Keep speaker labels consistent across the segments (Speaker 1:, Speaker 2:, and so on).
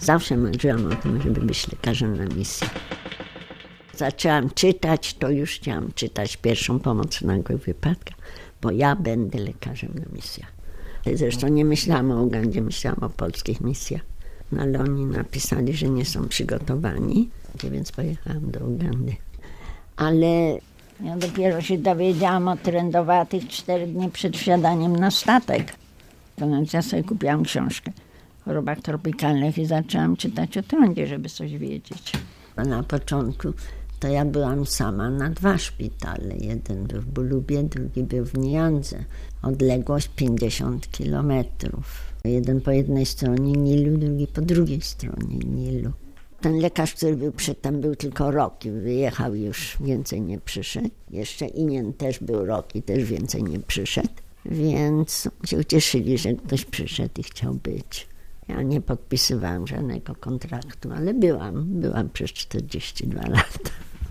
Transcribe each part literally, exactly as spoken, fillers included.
Speaker 1: Zawsze marzyłam o tym, żeby być lekarzem na misji. Zaczęłam czytać, to już chciałam czytać pierwszą pomoc w nagłych wypadkach, bo ja będę lekarzem na misjach. Zresztą nie myślałam o Ugandzie, myślałam o polskich misjach. No ale oni napisali, że nie są przygotowani, więc pojechałam do Ugandy. Ale ja dopiero się dowiedziałam o trędowatych cztery dni przed wsiadaniem na statek. To więc ja sobie kupiłam książkę o chorobach tropikalnych i zaczęłam czytać o trądzie, żeby coś wiedzieć. A na początku to ja byłam sama na dwa szpitale. Jeden był w Bulubie, drugi był w Niandze. Odległość pięćdziesiąt kilometrów. Jeden po jednej stronie Nilu, drugi po drugiej stronie Nilu. Ten lekarz, który był przedtem, był tylko rok i wyjechał, już więcej nie przyszedł. Jeszcze Inien też był rok i też więcej nie przyszedł. Więc się ucieszyli, że ktoś przyszedł i chciał być. Ja nie podpisywałam żadnego kontraktu, ale byłam, byłam przez czterdzieści dwa lata.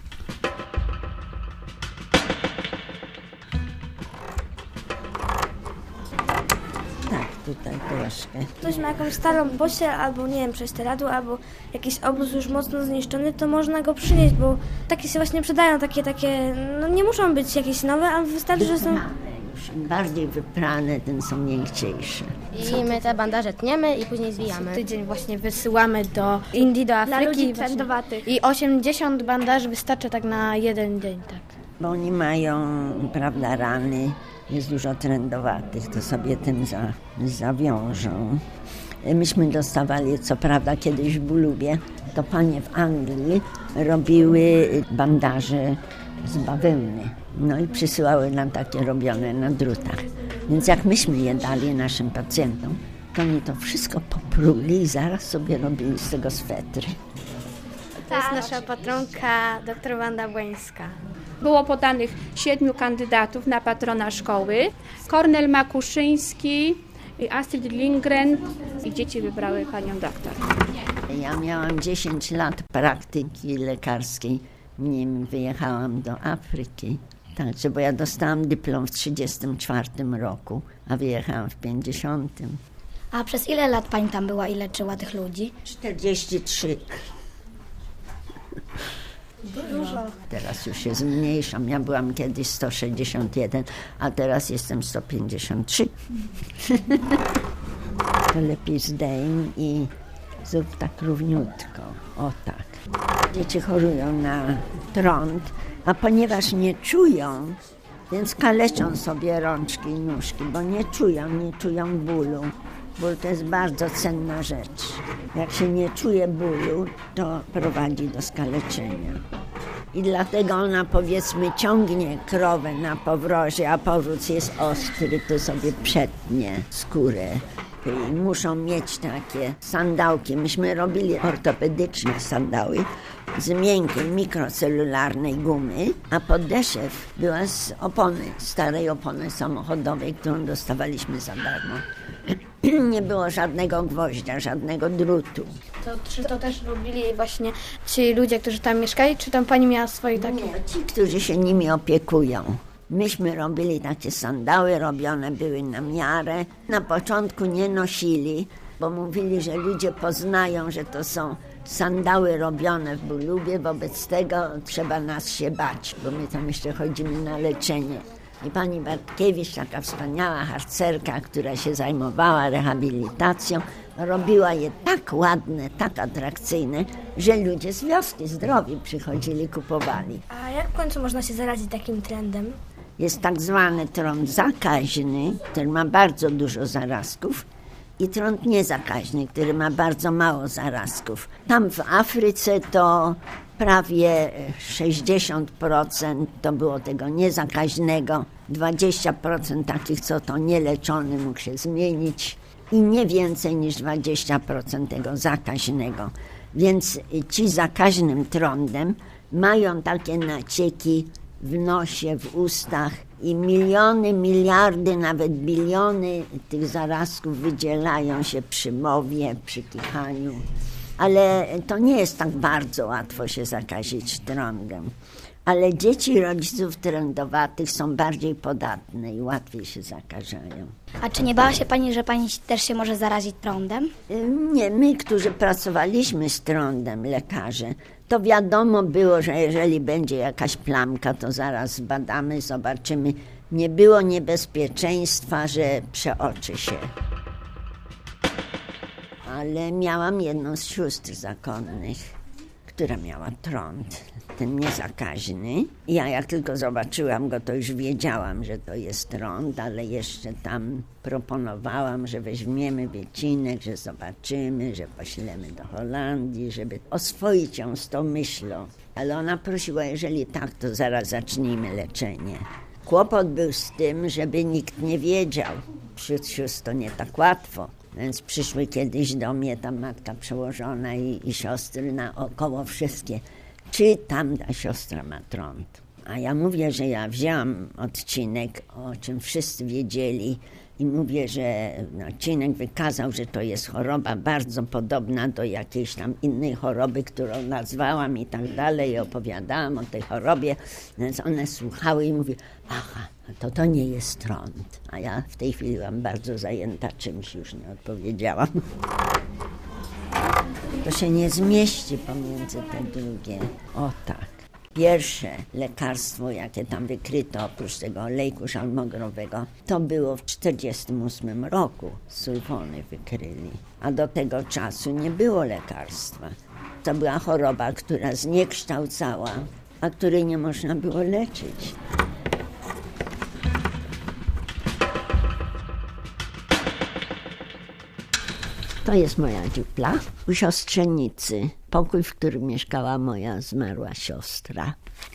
Speaker 1: Tak, tutaj troszkę.
Speaker 2: Ktoś ma jakąś starą posiel, albo nie wiem, prześcieradło, albo jakiś obóz już mocno zniszczony, to można go przynieść, bo takie się właśnie przydają, takie, takie, no nie muszą być jakieś nowe, ale wystarczy, że są...
Speaker 1: Im bardziej wyprane, tym są miękciejsze.
Speaker 3: I my te bandaże tniemy i później zwijamy.
Speaker 2: Co tydzień właśnie wysyłamy do Indii, do Afryki. Dla ludzi trędowatych. I osiemdziesiąt bandaży wystarczy tak na jeden dzień, tak.
Speaker 1: Bo oni mają, prawda, rany, jest dużo trędowatych, to sobie tym za, zawiążą. Myśmy dostawali, co prawda kiedyś w Bulubie, to panie w Anglii robiły bandaże z bawełny. No i przysyłały nam takie robione na drutach. Więc jak myśmy je dali naszym pacjentom, to oni to wszystko popruli i zaraz sobie robili z tego swetry.
Speaker 2: To jest nasza patronka, doktor Wanda Błańska.
Speaker 4: Było podanych siedmiu kandydatów na patrona szkoły. Kornel Makuszyński, Astrid Lindgren i dzieci wybrały panią doktor.
Speaker 1: Ja miałam dziesięć lat praktyki lekarskiej, nim wyjechałam do Afryki. Także, bo ja dostałam dyplom w trzydziestym czwartym roku, a wyjechałam w pięćdziesiątym.
Speaker 3: A przez ile lat pani tam była i leczyła tych ludzi?
Speaker 1: czterdzieści trzy.
Speaker 2: Dużo.
Speaker 1: Teraz już się zmniejszam. Ja byłam kiedyś sto sześćdziesiąt jeden, a teraz jestem sto pięćdziesiąt trzy. To lepiej zdejm i zrób tak równiutko. O tak. Dzieci chorują na trąd, a ponieważ nie czują, więc kaleczą sobie rączki i nóżki, bo nie czują, nie czują bólu. Ból to jest bardzo cenna rzecz. Jak się nie czuje bólu, to prowadzi do skaleczenia. I dlatego ona, powiedzmy, ciągnie krowę na powrozie, a powróz jest ostry, to sobie przetnie skórę. I muszą mieć takie sandałki. Myśmy robili ortopedyczne sandały z miękkiej, mikrocelularnej gumy, a podeszew była z opony, starej opony samochodowej, którą dostawaliśmy za darmo. Nie było żadnego gwoździa, żadnego drutu.
Speaker 2: To, czy to też robili właśnie ci ludzie, którzy tam mieszkali, czy tam pani miała swoje takie?
Speaker 1: Nie, ci, którzy się nimi opiekują. Myśmy robili takie sandały, robione były na miarę. Na początku nie nosili, bo mówili, że ludzie poznają, że to są sandały robione w Bulubie, wobec tego trzeba nas się bać, bo my tam jeszcze chodzimy na leczenie. I pani Bartkiewicz, taka wspaniała harcerka, która się zajmowała rehabilitacją, robiła je tak ładne, tak atrakcyjne, że ludzie z wioski zdrowi przychodzili, kupowali.
Speaker 2: A jak w końcu można się zarazić takim trendem?
Speaker 1: Jest tak zwany trąd zakaźny, który ma bardzo dużo zarazków, i trąd niezakaźny, który ma bardzo mało zarazków. Tam w Afryce to prawie sześćdziesiąt procent to było tego niezakaźnego, dwadzieścia procent takich, co to nieleczony, mógł się zmienić i nie więcej niż dwadzieścia procent tego zakaźnego. Więc ci zakaźnym trądem mają takie nacieki w nosie, w ustach i miliony, miliardy, nawet biliony tych zarazków wydzielają się przy mowie, przy kichaniu. Ale to nie jest tak bardzo łatwo się zakazić trądem. Ale dzieci rodziców trędowatych są bardziej podatne i łatwiej się zakażają.
Speaker 3: A czy nie bała się pani, że pani też się może zarazić trądem?
Speaker 1: Nie, my, którzy pracowaliśmy z trądem, lekarze, to wiadomo było, że jeżeli będzie jakaś plamka, to zaraz zbadamy, zobaczymy. Nie było niebezpieczeństwa, że przeoczy się. Ale miałam jedną z sióstr zakonnych, która miała trąd, ten niezakaźny. Ja jak tylko zobaczyłam go, to już wiedziałam, że to jest trąd, ale jeszcze tam proponowałam, że weźmiemy wycinek, że zobaczymy, że poślemy do Holandii, żeby oswoić ją z tą myślą. Ale ona prosiła, jeżeli tak, to zaraz zacznijmy leczenie. Kłopot był z tym, żeby nikt nie wiedział. Wśród sióstr to nie tak łatwo. Więc przyszły kiedyś do mnie ta matka przełożona i, i siostry naokoło wszystkie. Czy tamta siostra ma trąd? A ja mówię, że ja wzięłam odcinek, o czym wszyscy wiedzieli. I mówię, że odcinek wykazał, że to jest choroba bardzo podobna do jakiejś tam innej choroby, którą nazwałam i tak dalej. I opowiadałam o tej chorobie. Więc one słuchały i mówiły, aha, to to nie jest trąd. A ja w tej chwili byłam bardzo zajęta czymś, już nie odpowiedziałam. To się nie zmieści pomiędzy te drugie. O tak. Pierwsze lekarstwo, jakie tam wykryto, oprócz tego olejku szalmogrowego, to było w czterdziestym ósmym roku. Sulfony wykryli. A do tego czasu nie było lekarstwa. To była choroba, która zniekształcała, a której nie można było leczyć. To jest moja dziupla u siostrzenicy. Pokój, w którym mieszkała moja zmarła siostra.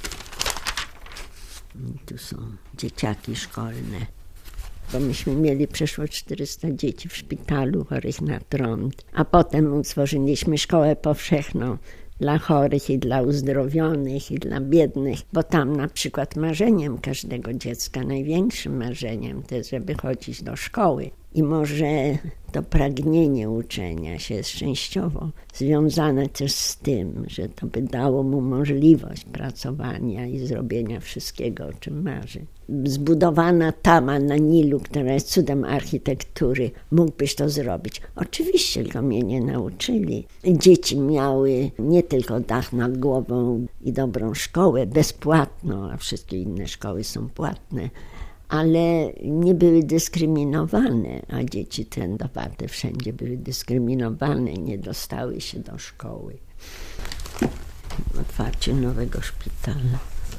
Speaker 1: I tu są dzieciaki szkolne. Bo myśmy mieli przeszło czterysta dzieci w szpitalu chorych na trąd. A potem utworzyliśmy szkołę powszechną dla chorych i dla uzdrowionych i dla biednych. Bo tam na przykład marzeniem każdego dziecka, największym marzeniem to jest, żeby chodzić do szkoły. I może to pragnienie uczenia się jest częściowo związane też z tym, że to by dało mu możliwość pracowania i zrobienia wszystkiego, o czym marzy. Zbudowana tama na Nilu, która jest cudem architektury, mógłbyś to zrobić. Oczywiście, tylko mnie nie nauczyli. Dzieci miały nie tylko dach nad głową i dobrą szkołę, bezpłatną, a wszystkie inne szkoły są płatne, ale nie były dyskryminowane, a dzieci trędowate wszędzie były dyskryminowane, nie dostały się do szkoły. Otwarcie nowego szpitala.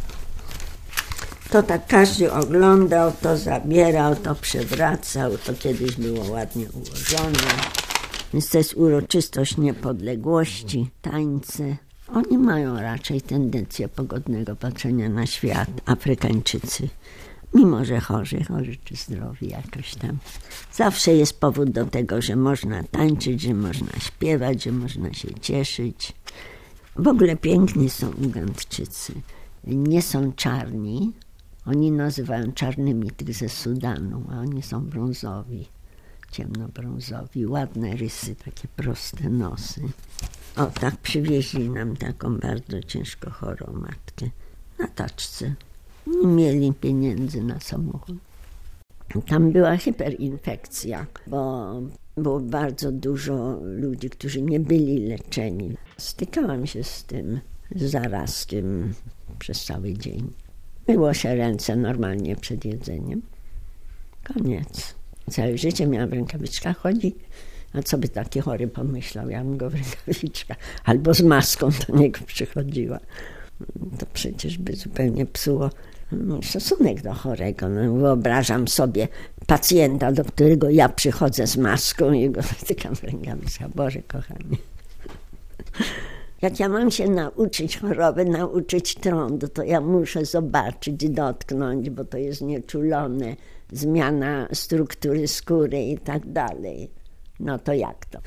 Speaker 1: To tak każdy oglądał, to zabierał, to przewracał, to kiedyś było ładnie ułożone. Więc to jest uroczystość niepodległości, tańce. Oni mają raczej tendencję pogodnego patrzenia na świat, Afrykańczycy. Mimo że chorzy, chorzy czy zdrowi jakoś tam. Zawsze jest powód do tego, że można tańczyć, że można śpiewać, że można się cieszyć. W ogóle piękni są Ugandczycy. Nie są czarni. Oni nazywają czarnymi tych ze Sudanu, a oni są brązowi, ciemnobrązowi. Ładne rysy, takie proste nosy. O, tak przywieźli nam taką bardzo ciężko chorą matkę na taczce. Nie mieli pieniędzy na samochód. Tam była hiperinfekcja, bo było bardzo dużo ludzi, którzy nie byli leczeni. Stykałam się z tym zarazkiem przez cały dzień. Myło się ręce normalnie przed jedzeniem. Koniec. Całe życie miałam w rękawiczkach chodzić. A co by taki chory pomyślał? Ja bym go w rękawiczkach albo z maską do niego przychodziła. To przecież by zupełnie psuło stosunek do chorego. No, wyobrażam sobie pacjenta, do którego ja przychodzę z maską i go dotykam w rękawiczkach. Boże kochany. Jak ja mam się nauczyć choroby, nauczyć trądu, to ja muszę zobaczyć, dotknąć, bo to jest nieczulone, zmiana struktury skóry i tak dalej. No to jak to?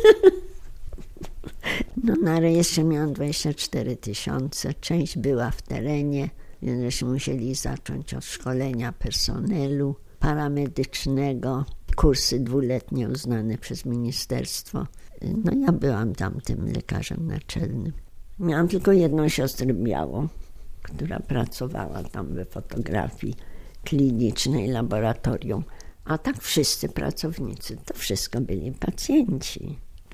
Speaker 1: No na rejestrze miałam dwadzieścia cztery tysiące, część była w terenie, więc musieli zacząć od szkolenia personelu paramedycznego, kursy dwuletnie uznane przez ministerstwo. No ja byłam tam tym lekarzem naczelnym. Miałam tylko jedną siostrę białą, która pracowała tam we fotografii klinicznej, laboratorium. A tak wszyscy pracownicy, to wszystko byli pacjenci.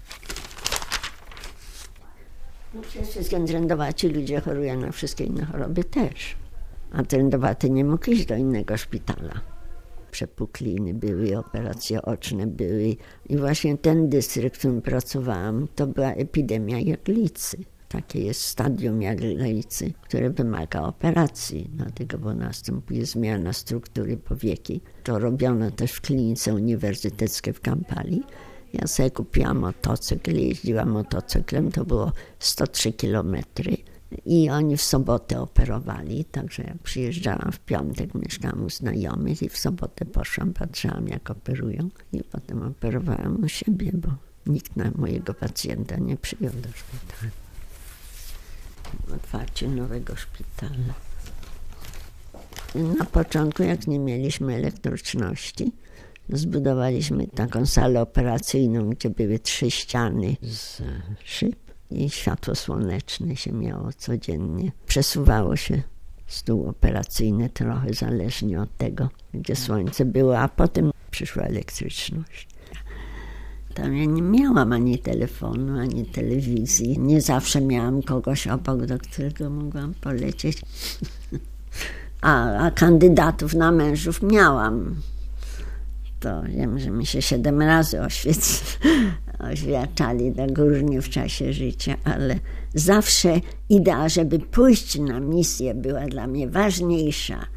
Speaker 1: No wszyscy trędowaci ludzie chorują na wszystkie inne choroby też. A trędowaty nie mógł iść do innego szpitala. Przepukliny były, operacje oczne były. I właśnie ten dystrykt, w którym pracowałam, to była epidemia jaglicy. Takie jest stadium jaglicy, które wymaga operacji, dlatego bo następuje zmiana struktury powieki. To robiono też w klinice uniwersyteckiej w Kampali. Ja sobie kupiłam motocykl, jeździłam motocyklem, to było sto trzy kilometry i oni w sobotę operowali, także ja przyjeżdżałam w piątek, mieszkałam u znajomych i w sobotę poszłam, patrzyłam jak operują i potem operowałam u siebie, bo nikt na mojego pacjenta nie przyjął do szpitala. Otwarcie nowego szpitala. Na początku, jak nie mieliśmy elektryczności, zbudowaliśmy taką salę operacyjną, gdzie były trzy ściany z szyb i światło słoneczne się miało codziennie. Przesuwało się stół operacyjny trochę zależnie od tego, gdzie słońce było, a potem przyszła elektryczność. Tam ja nie miałam ani telefonu, ani telewizji. Nie zawsze miałam kogoś obok, do którego mogłam polecieć. A, a kandydatów na mężów miałam. To wiem, że mi się siedem razy oświec, oświadczali tak różnie w czasie życia, ale zawsze idea, żeby pójść na misję była dla mnie ważniejsza.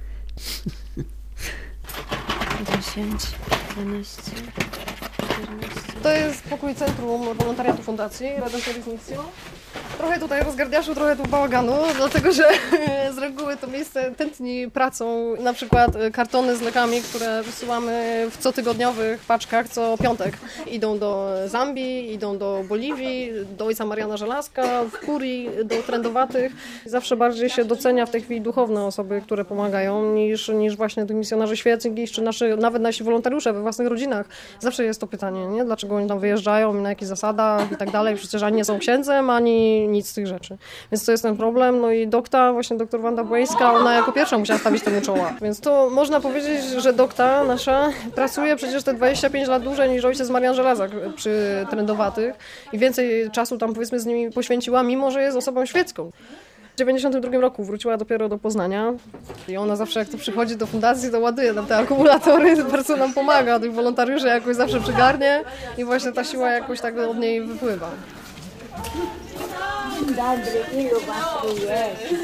Speaker 2: dziesięć, dwanaście, czternaście.
Speaker 5: To jest pokój Centrum Wolontariatu Fundacji Redentoris-Missio. Trochę tutaj rozgardiaszu, trochę tu bałaganu, dlatego że z reguły to miejsce tętni pracą. Na przykład kartony z lekami, które wysyłamy w cotygodniowych paczkach co piątek. Idą do Zambii, idą do Boliwii, do ojca Mariana Żelazka, w Kurii, do trędowatych. Zawsze bardziej się docenia w tej chwili duchowne osoby, które pomagają, niż, niż właśnie tych misjonarzy świeckich, czy naszy, nawet nasi wolontariusze we własnych rodzinach. Zawsze jest to pytanie, nie? Dlaczego oni tam wyjeżdżają, na jakich zasadach i tak dalej. Przecież ani nie są księdzem, ani nic z tych rzeczy. Więc to jest ten problem. No i dokta, właśnie doktor Wanda Błejska, ona jako pierwsza musiała stawić temu czoła. Więc to można powiedzieć, że dokta nasza pracuje przecież te dwadzieścia pięć lat dłużej niż ojciec Marian Żelazak przy trędowatych i więcej czasu tam powiedzmy z nimi poświęciła, mimo że jest osobą świecką. W dziewięćdziesiątym drugim roku wróciła dopiero do Poznania i ona zawsze jak to przychodzi do fundacji, to ładuje nam te akumulatory, bardzo nam pomaga, tych wolontariuszy jakoś zawsze przygarnie i właśnie ta siła jakoś tak od niej wypływa.
Speaker 1: Dzień dobry, ilu was tu jest?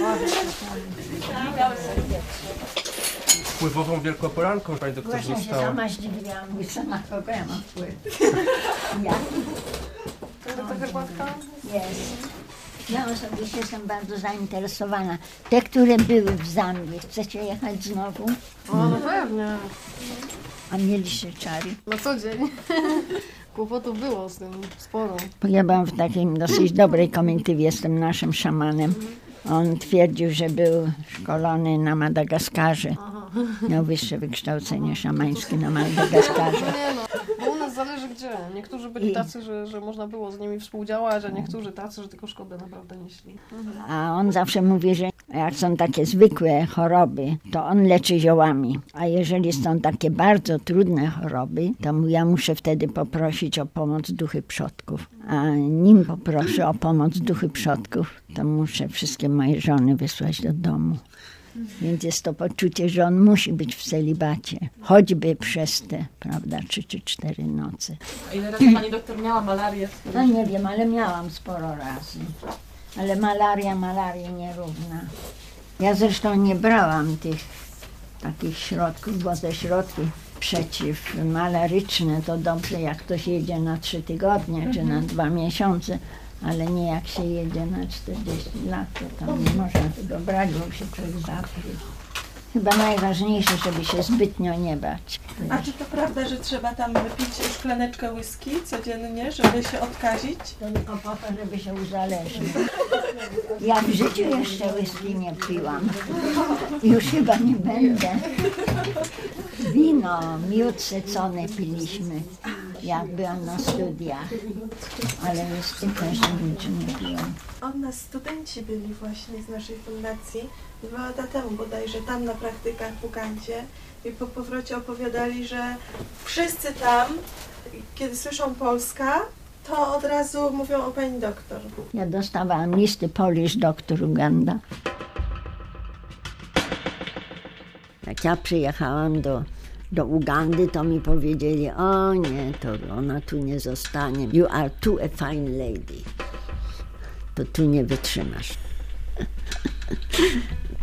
Speaker 6: Wpływową wielkoporanką pani doktor
Speaker 1: Właśnie
Speaker 6: została.
Speaker 1: się sama zdziwiłam, mówię, na kogo ja mam wpływ? Ja?
Speaker 5: To ta herbatka?
Speaker 1: Jest. Ja osobiście jestem bardzo zainteresowana. Te, które były w Zambii, chcecie jechać znowu?
Speaker 5: O, no pewnie.
Speaker 1: A mieliście czary?
Speaker 5: Na co dzień. Kłopotów było z tym sporo.
Speaker 1: Bo ja byłam w takiej dosyć dobrej komitywie z tym naszym szamanem. On twierdził, że był szkolony na Madagaskarze. Miał wyższe wykształcenie szamańskie na Madagaskarze.
Speaker 5: Nie no, bo u nas zależy gdzie. Niektórzy byli tacy, że, że można było z nimi współdziałać, a niektórzy tacy, że tylko szkodę naprawdę nieśli.
Speaker 1: A on zawsze mówi, że jak są takie zwykłe choroby, to on leczy ziołami. A jeżeli są takie bardzo trudne choroby, to ja muszę wtedy poprosić o pomoc duchy przodków. A nim poproszę o pomoc duchy przodków, to muszę wszystkie moje żony wysłać do domu. Więc jest to poczucie, że on musi być w celibacie, choćby przez te, prawda, trzy czy cztery noce.
Speaker 7: A ile razy pani doktor miała malarię?
Speaker 1: No nie wiem, ale miałam sporo razy. Ale malaria malarii nierówna. Ja zresztą nie brałam tych takich środków, bo te środki przeciwmalaryczne to dobrze, jak ktoś jedzie na trzy tygodnie czy na dwa miesiące, ale nie jak się jedzie na czterdzieści lat, to tam nie można tego brać, bo się człowiek zaprzy. Chyba najważniejsze, żeby się zbytnio nie bać.
Speaker 7: A czy to prawda, że trzeba tam wypić szklaneczkę whisky codziennie, żeby się odkazić?
Speaker 1: To tylko po to, żeby się uzależnić. Ja w życiu jeszcze whisky nie piłam. Już chyba nie będę. Wino, miód secony piliśmy. jak byłam na studiach, ale niestety, że ludzie nie piją.
Speaker 7: Od nas studenci byli właśnie z naszej fundacji dwa lata temu bodajże, tam na praktykach w Ugandzie i po powrocie opowiadali, że wszyscy tam, kiedy słyszą Polska, to od razu mówią o pani doktor.
Speaker 1: Ja dostawałam listy Polish Doctor Uganda. Jak ja przyjechałam do, do Ugandy, to mi powiedzieli, o nie, to ona tu nie zostanie. You are too a fine lady. To tu nie wytrzymasz.